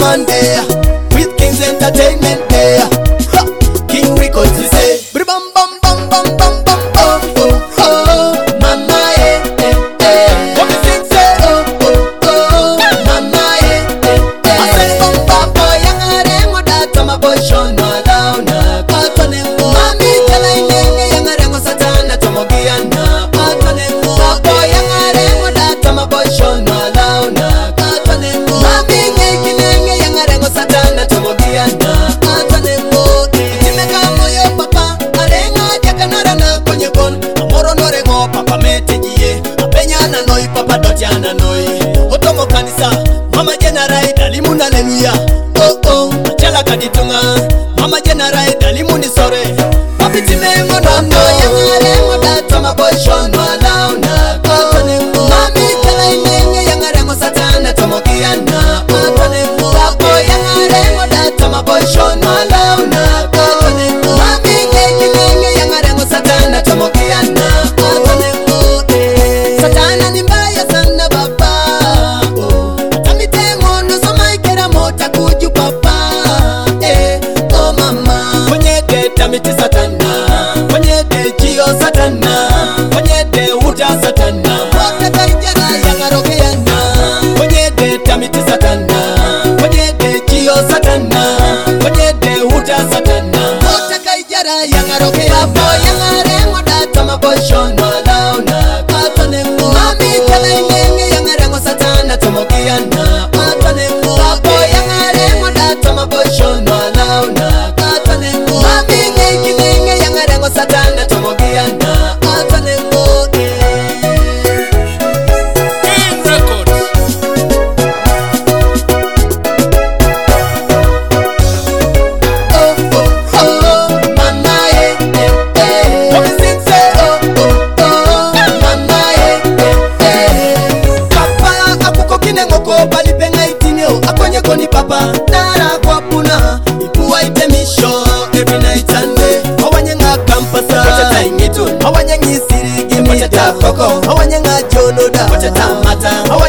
Monday with Kings Entertainment Day. King Records we say. Bam bam bam bam bam bam. Oh oh oh, mama eh eh eh. What we sing say? Oh oh oh, mama eh eh eh. I say bam bam boy, yang are mo data ma boy show no down na. Patone mo, mami tela inenge yang are mo satana tomogiana. Patone mo, boy yang are mo data ma boy show no down na. Patone mo, mami nenge yang are mo satana tomogiana. Patone mo. Papa metejie apenya na noi papa dotiana noi otomo kanisa mama general dalimu na haleluya oh oh achala kaditunga mama general dalimu ni sore papiti mengo nono yangare modata maboshon walauna katone mami kala inenge yangare mo satana tomokiana katone papo yangare modata maboshon walauna katone mami inenge yangare mo satana tomokiana. Satana ni mbaya sana baba, tamitengo ndo soma ikera mota kuju papa. Oh mama, kwenye de tamiti satana, kwenye de jio satana, kwenye de uja satana, waka kaijara yangarokeana. Kwenye de tamiti satana, kwenye de jio satana, kwenye de uja satana, waka kaijara yangarokeana. Papo yangare modata maboshon walauna. Mami kala inenge yangare mo satana tomokiana. Patane mo papo yangare mo data maboshon walauna. Patane mo mami nenge yangare mo satana tomokiana. Patane mo King Records. oh oh oh mama eh eh eh. What we sing say oh oh oh mama eh eh eh. Papa akuko kinengoko balipenga itinio akonye koni papa nara kwa puna ipuwa itemisho every night and day. Awanyenga kampasa wacha taingitu awanyengi sirigi mita koko awanyenga jonoda wacha tamata